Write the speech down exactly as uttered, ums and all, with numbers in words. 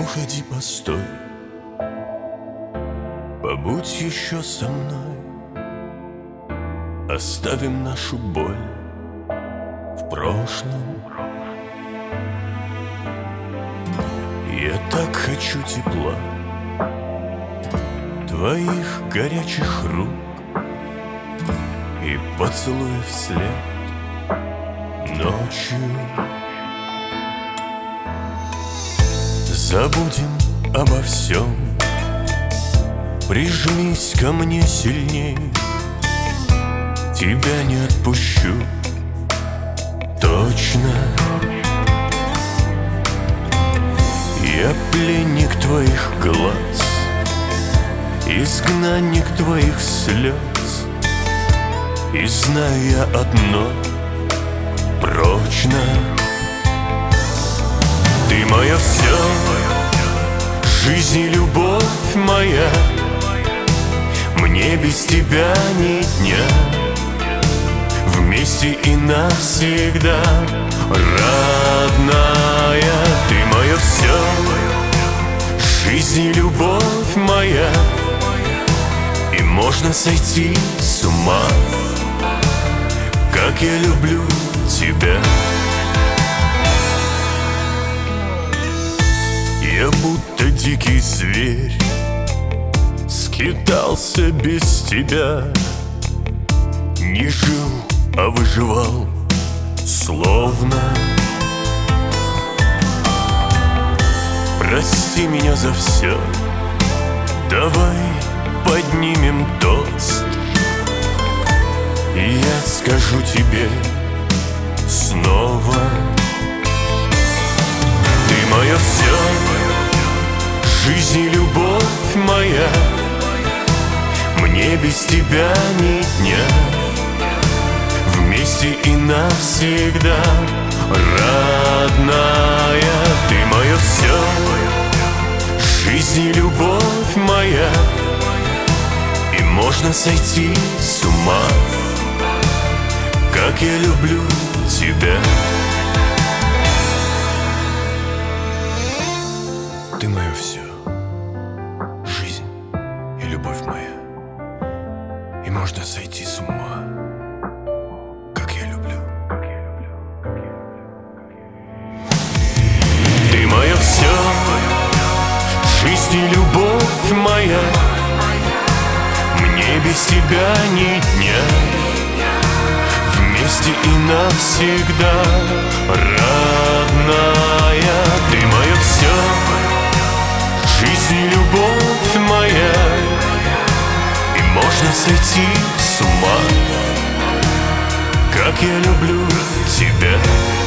уходи, постой, побудь еще со мной. Оставим нашу боль в прошлом. Я так хочу тепла, твоих горячих рук и поцелуев вслед ночью. Забудем обо всем, прижмись ко мне сильней. Тебя не отпущу, точно. Я пленник твоих глаз, изгнанник твоих слез. И знаю я одно прочно: ты мое все, жизнь и любовь моя. Мне без тебя ни дня, вместе и навсегда, родная. Ты мое все, жизнь и любовь моя. И можно сойти с ума, как я люблю тебя. Я будто дикий зверь, скитался без тебя. Не жил, а выживал, словно. Прости меня за все, давай поднимем тост. И я скажу тебе снова: ты мое все, жизнь и любовь моя. Мне без тебя ни дня, вместе и навсегда, родная. Ты мое все, жизнь и любовь моя. И можно сойти с ума, как я люблю тебя. Ты мое все, жизнь и любовь моя. И можно сойти с ума, как я люблю. Ты мое все, жизнь и любовь моя. Мне без тебя ни дня, вместе и навсегда, родная. Ты мое все, жизнь и любовь моя. И можно сойти с ума, как я люблю тебя.